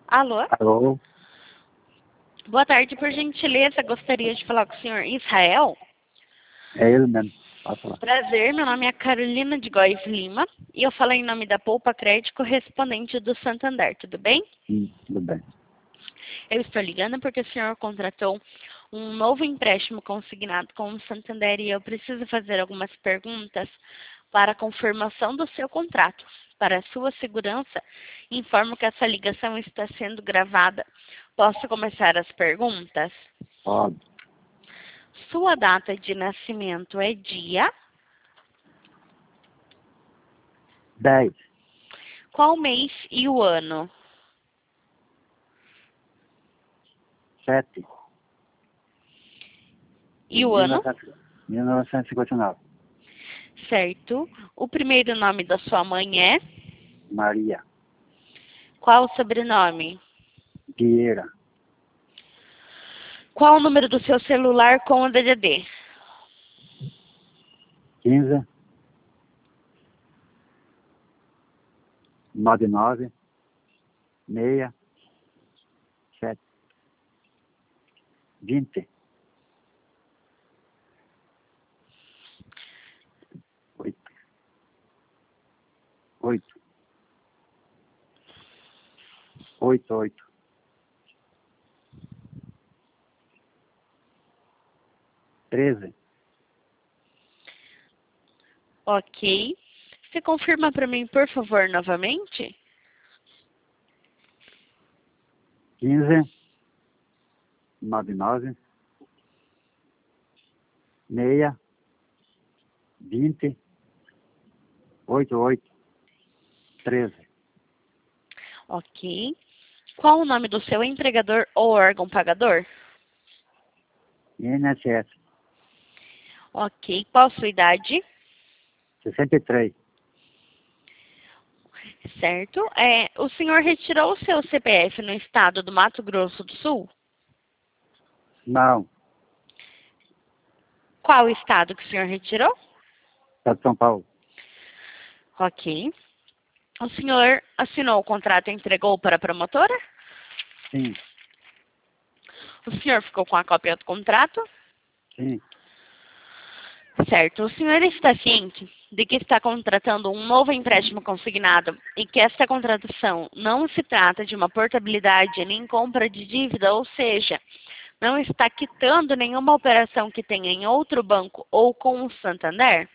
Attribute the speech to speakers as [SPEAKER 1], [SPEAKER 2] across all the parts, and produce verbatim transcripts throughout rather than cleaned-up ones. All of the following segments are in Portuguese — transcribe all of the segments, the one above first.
[SPEAKER 1] Alô?
[SPEAKER 2] Alô?
[SPEAKER 1] Boa tarde, por gentileza, gostaria de falar com o senhor Israel.
[SPEAKER 2] É ele mesmo. Pode falar.
[SPEAKER 1] Prazer, meu nome é Carolina de Góes Lima e eu falo em nome da Poupa Crédito correspondente do Santander, tudo bem?
[SPEAKER 2] Hum, tudo bem.
[SPEAKER 1] Eu estou ligando porque o senhor contratou um novo empréstimo consignado com o Santander e eu preciso fazer algumas perguntas para a confirmação do seu contrato. Para a sua segurança, informo que essa ligação está sendo gravada. Posso começar as perguntas?
[SPEAKER 2] Pode.
[SPEAKER 1] Sua data de nascimento é dia?
[SPEAKER 2] dez.
[SPEAKER 1] Qual mês e o ano?
[SPEAKER 2] sete.
[SPEAKER 1] E o ano?
[SPEAKER 2] mil novecentos e cinquenta e nove.
[SPEAKER 1] Certo. O primeiro nome da sua mãe é?
[SPEAKER 2] Maria.
[SPEAKER 1] Qual o sobrenome?
[SPEAKER 2] Vieira.
[SPEAKER 1] Qual o número do seu celular com o D D D?
[SPEAKER 2] quinze. noventa e nove. seis. sete. vinte. oito. oito. oito, oito. treze.
[SPEAKER 1] Ok. Você confirma para mim, por favor, novamente?
[SPEAKER 2] quinze. noventa e nove. seis. vinte. oito, oito. treze.
[SPEAKER 1] Ok. Qual o nome do seu empregador ou órgão pagador?
[SPEAKER 2] I N S S.
[SPEAKER 1] Ok. Qual a sua idade?
[SPEAKER 2] sessenta e três.
[SPEAKER 1] Certo. É, o senhor retirou o seu C P F no estado do Mato Grosso do Sul?
[SPEAKER 2] Não.
[SPEAKER 1] Qual o estado que o senhor retirou?
[SPEAKER 2] Estado de São Paulo.
[SPEAKER 1] Ok. O senhor assinou o contrato e entregou para a promotora?
[SPEAKER 2] Sim.
[SPEAKER 1] O senhor ficou com a cópia do contrato?
[SPEAKER 2] Sim.
[SPEAKER 1] Certo. O senhor está ciente de que está contratando um novo empréstimo consignado e que esta contratação não se trata de uma portabilidade nem compra de dívida, ou seja, não está quitando nenhuma operação que tenha em outro banco ou com o Santander?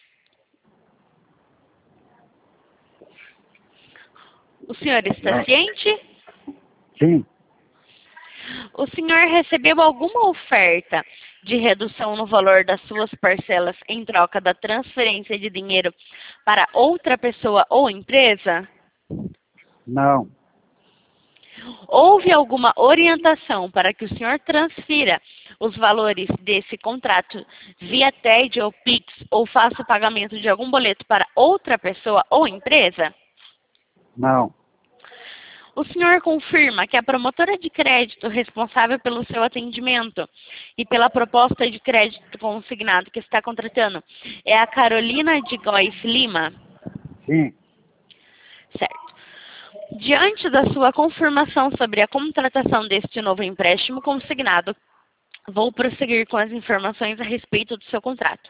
[SPEAKER 1] O senhor está
[SPEAKER 2] Não.
[SPEAKER 1] ciente?
[SPEAKER 2] Sim.
[SPEAKER 1] O senhor recebeu alguma oferta de redução no valor das suas parcelas em troca da transferência de dinheiro para outra pessoa ou empresa?
[SPEAKER 2] Não.
[SPEAKER 1] Houve alguma orientação para que o senhor transfira os valores desse contrato via T E D ou Pix ou faça o pagamento de algum boleto para outra pessoa ou empresa?
[SPEAKER 2] Não.
[SPEAKER 1] O senhor confirma que a promotora de crédito responsável pelo seu atendimento e pela proposta de crédito consignado que está contratando é a Carolina de Góes Lima?
[SPEAKER 2] Sim.
[SPEAKER 1] Certo. Diante da sua confirmação sobre a contratação deste novo empréstimo consignado, vou prosseguir com as informações a respeito do seu contrato.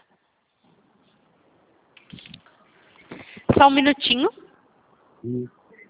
[SPEAKER 1] Só um minutinho.
[SPEAKER 2] Sim.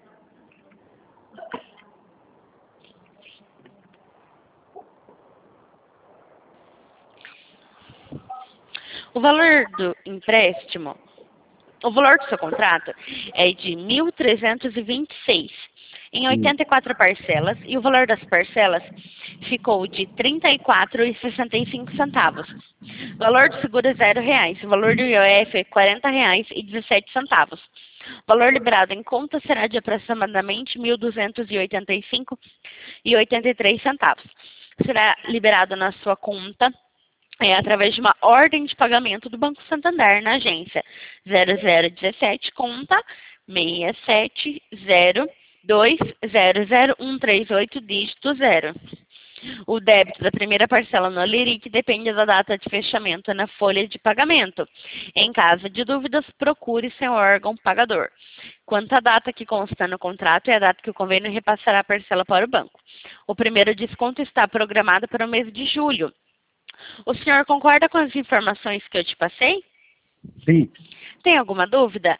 [SPEAKER 1] O valor do empréstimo, o valor do seu contrato é de mil trezentos e vinte e seis em oitenta e quatro parcelas e o valor das parcelas ficou de trinta e quatro reais e sessenta e cinco centavos. O valor do seguro é zero reais, o valor do I O F é quarenta reais e dezessete centavos. O valor liberado em conta será de aproximadamente mil duzentos e oitenta e cinco reais e oitenta e três centavos. Será liberado na sua conta é através de uma ordem de pagamento do Banco Santander na agência zero zero um sete, conta seis sete zero dois zero zero um três oito, dígito zero. O débito da primeira parcela no Aliric depende da data de fechamento na folha de pagamento. Em caso de dúvidas, procure seu órgão pagador. Quanto à data que consta no contrato, é a data que o convênio repassará a parcela para o banco. O primeiro desconto está programado para o mês de julho. O senhor concorda com as informações que eu te passei?
[SPEAKER 2] Sim.
[SPEAKER 1] Tem alguma dúvida?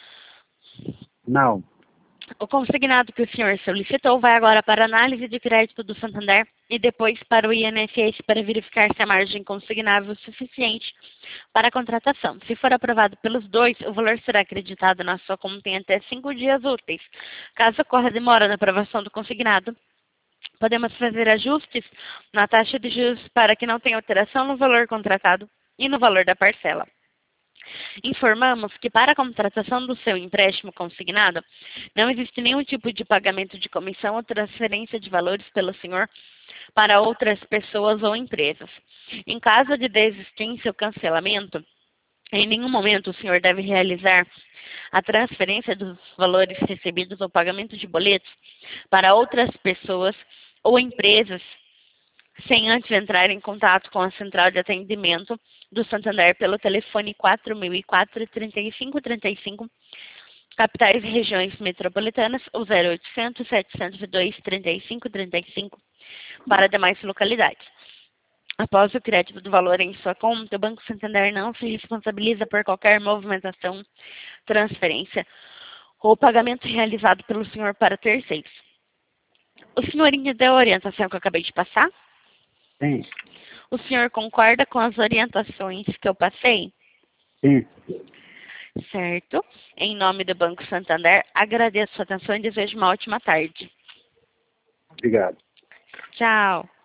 [SPEAKER 2] Não.
[SPEAKER 1] O consignado que o senhor solicitou vai agora para a análise de crédito do Santander e depois para o I N S S para verificar se a margem consignável é suficiente para a contratação. Se for aprovado pelos dois, o valor será acreditado na sua conta em até cinco dias úteis. Caso ocorra demora na aprovação do consignado, podemos fazer ajustes na taxa de juros para que não tenha alteração no valor contratado e no valor da parcela. Informamos que para a contratação do seu empréstimo consignado, não existe nenhum tipo de pagamento de comissão ou transferência de valores pelo senhor para outras pessoas ou empresas. Em caso de desistência ou cancelamento, em nenhum momento o senhor deve realizar a transferência dos valores recebidos ou pagamento de boletos para outras pessoas ou empresas sem antes entrar em contato com a central de atendimento do Santander pelo telefone quatro mil e quatro, trinta e cinco trinta e cinco, capitais e regiões metropolitanas, ou zero oitocentos, setecentos e dois, trinta e cinco trinta e cinco, para demais localidades. Após o crédito do valor em sua conta, o Banco Santander não se responsabiliza por qualquer movimentação, transferência ou pagamento realizado pelo senhor para terceiros. O senhor entendeu a orientação que eu acabei de passar?
[SPEAKER 2] Sim.
[SPEAKER 1] O senhor concorda com as orientações que eu passei?
[SPEAKER 2] Sim.
[SPEAKER 1] Certo. Em nome do Banco Santander, agradeço a sua atenção e desejo uma ótima tarde.
[SPEAKER 2] Obrigado.
[SPEAKER 1] Tchau.